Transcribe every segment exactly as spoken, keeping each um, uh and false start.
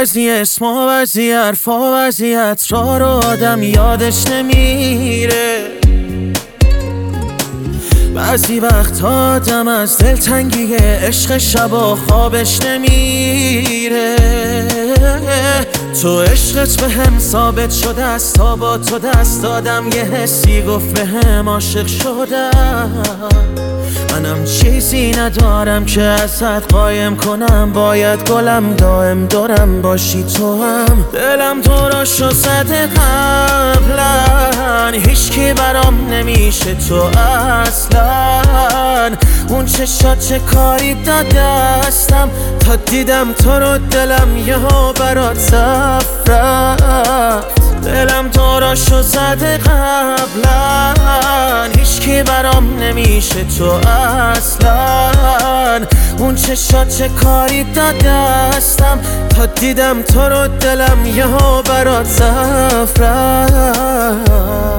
بعضی اسما بعضی حرفا بعضی عطرا رو آدم یادش نمیره. بعضی وقت آدم از دلتنگی عشق شبا خوابش نمیره. تو عشقت به هم ثابت شده است، تا با تو دست دادم یه حسی گفت به هم عاشق شدم. منم چیزی ندارم که ازت قایم کنم، باید گلم دائم دورم باشی تو هم. دلم تو را شو زده قبلا، هیچ کی برام نمیشه تو اصلا. اون چشات چه کاری دادستم، تا دیدم تو رو دلم یهو برات صف رفت. دلم تو را شو زده قبلا، هیچ کی برام نمیشه تو اصلا. اون چشات چه کاری دادستم، تا دیدم تو رو دلم یهو برات صف رفت.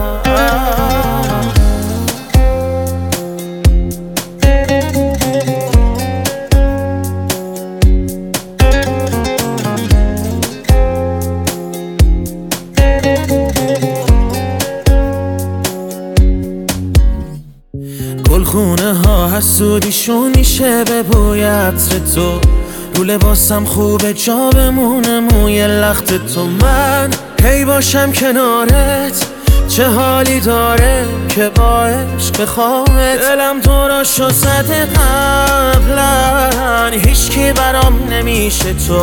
گلخونه ها حسودیشون میشه به بوی عطر تو، رو لباسم خوبه جا بمونه موی لخت تو. من هی باشم کنارت، چه حالی داره که با عشق بخوامت. دلم تو را شو زده قبلا، هیچ کی برام نمیشه تو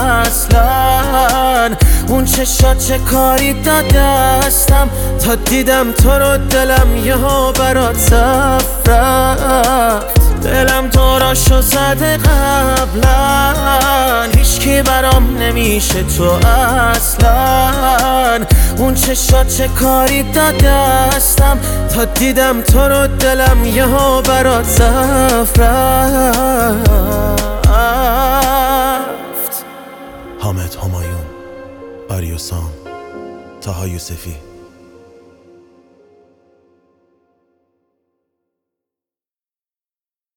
اصلا. اون چشات چه کاری دادستم، تا دیدم تو رو دلم یهو برات صف رفت. دلم تو را شو زده قبلا، هیچ کی برام نمیشه تو اصلا. اون چشات چه کاری دادستم، تا دیدم تو رو دلم یهو برات صف رفت. حامد همایون، آریوسام، طاها یوسفی.